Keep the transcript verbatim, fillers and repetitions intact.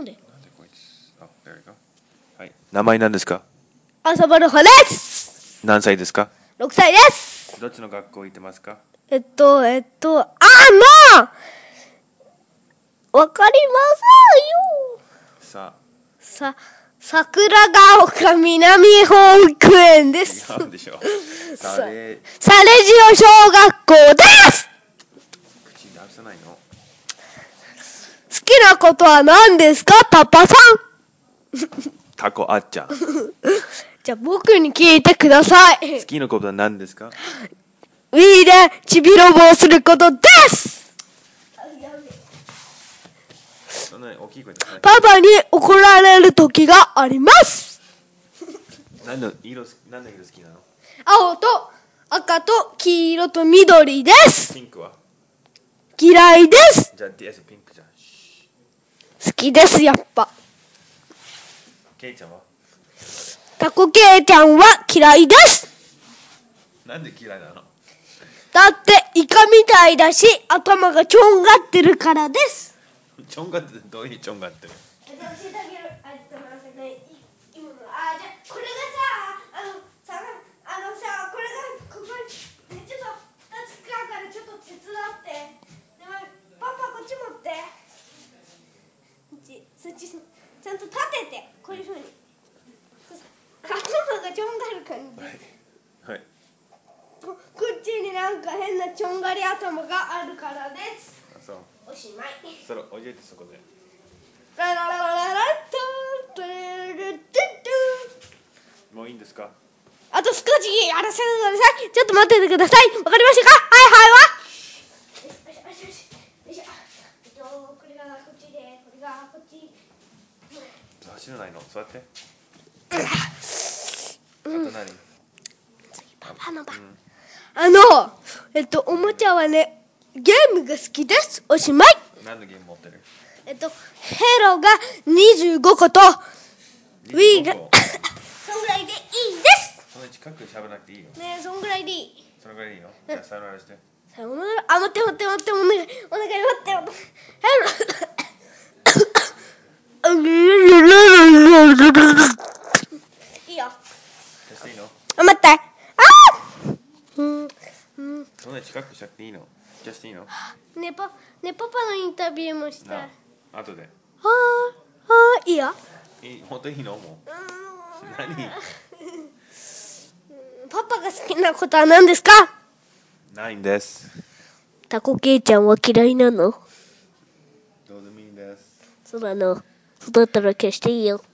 なんでなんでこいつ。あ、there we go。はい。名前何ですか？ 朝まるはです。 何歳ですか？ ろくさいです。 どっちの学校行ってますか？ えっと、えっと、あ、もうわかりませんよ。 ささ、桜ヶ丘南保育園です。 あ、違うでしょ。 さされ、 サレジオ小学校です。 口に出さないの。 好きなことは何ですか、パパさん。 タコあっちゃん。好じゃあ僕に聞いてください。 きなことは何ですか？ ウィーでちびろぼをすることです。 そんなに大きい声ですね。 パパに怒られる時があります。 何の色、何の色好きなの？ 青と赤と黄色と緑です。 ピンクは？ 嫌いです。 じゃあ ディーエス ピンクじゃん。 好きです、やっぱ。 ケイちゃんは？ タコケイちゃんは嫌いです。 なんで嫌いなの？ だってイカみたいだし頭がちょんがってるからです。 ちょんがってどういうちょんがってる？ 教えてあげる。あ、ちょっと待ってね。今のあ、じゃあこれがさ、あのさ、あのさ、これがここにちょっと使うからちょっと手伝って。でもパパこっち持って。そっちちゃんと立ててこういう風に。頭がちょんがる感じ。 はい。はい。 こ, こっちになんか変なちょんがり頭があるからです。 あ、そう。 おしまい。 それ置いててそこで。 ララララララットトゥルルトゥトゥ。 もういいんですか？ あと少しやらせてください。ちょっと待っててください。わかりましたか？はいはいは。よしよしよしよし。えっとこれがこっちで、これがこっち。 走らないの？座って。あと何？ 次パパの番。あのえっとおもちゃはね。ゲームが好きです。おしまい。 何のゲーム持ってる？ えっとヘロがにじゅうごこと Wii がそんぐらいでいいです。 そんなに近く喋らなくていいよ。 ねえ、そんぐらいでいい。 そのぐらいいいの？じゃあさよならして。 さよなら。あ、待って待って待って、お願いお願い待って待って。いいよ。 消していいの？ あ、待って。あー。うんうん。 そんなに近くしなくていいの？消していいの？ ねパねパパのインタビューもしたい。 なあ、後で。 はあはあ、いいよ。 いい、本当にいいの？もう。何？ パパが好きなことは何ですか？ ないんです。 タコケイちゃんは嫌いなの？ どうでもいいんです。 そうなの。そうだったら消していいよ。